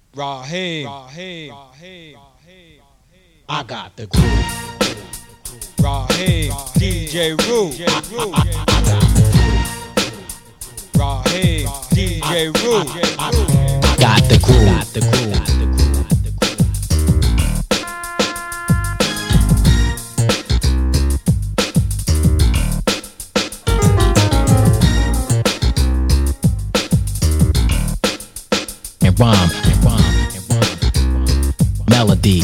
Raheem. I got the groove. Raheem. DJ Roo. Raheem. DJ Roo. Got the groove. And rhyme. Melody.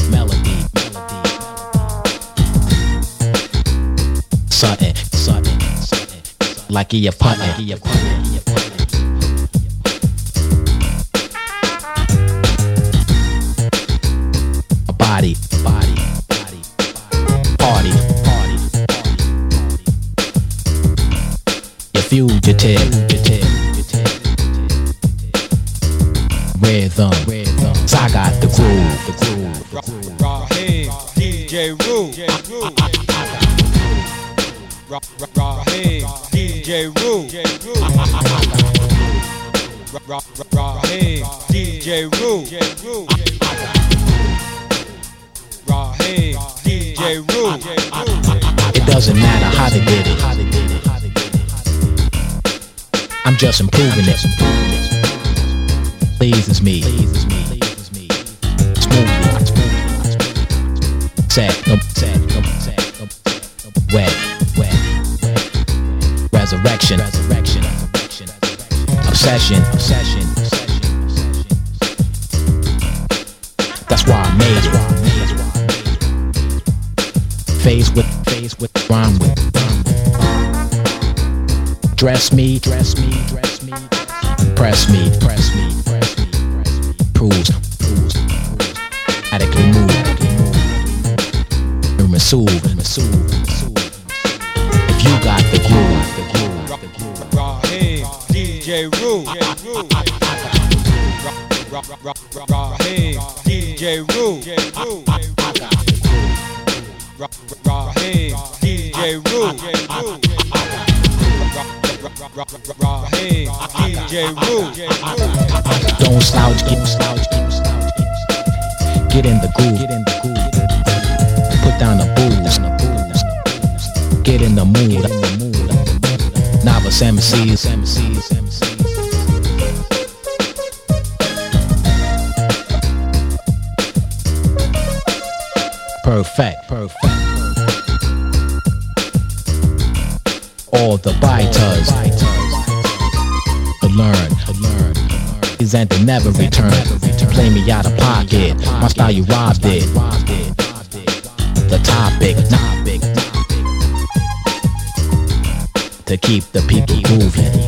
Sudden. Like he a puntin'. A body. Party. You fugitive. Rhythm. I got the groove. Raheem. DJ Roo. Raheem. DJ Roo. Raheem. DJ Roo. Raheem. DJ Roo. It doesn't matter how they did it. I'm just improving it. Pleases me. Smoothly. Sad. Wet. Resurrection. Obsession. That's why I made it. Phase with, rhyme with. Dress me. Press me. Proves. Adequately move. Soothe. If you got the groove. Raheem. DJ Roo. Raheem. DJ Roo. Raheem. DJ Roo. Raheem. DJ Roo. Don't slouch, get in the groove. Put down the booze. Get in the mood. Novice MCs. Perfect. All the biters to learn. Is and they never return. Play me out of pocket. My style you robbed it. The topic. To keep the people moving.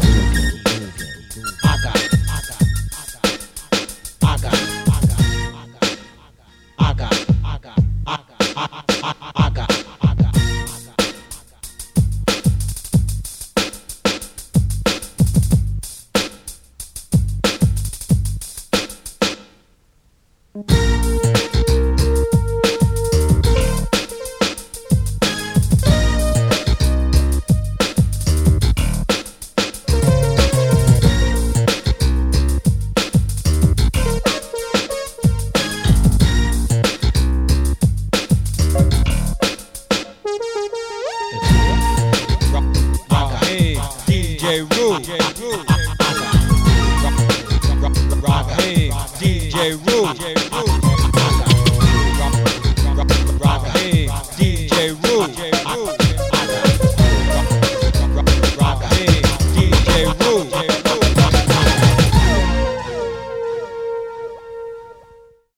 DJ Roo.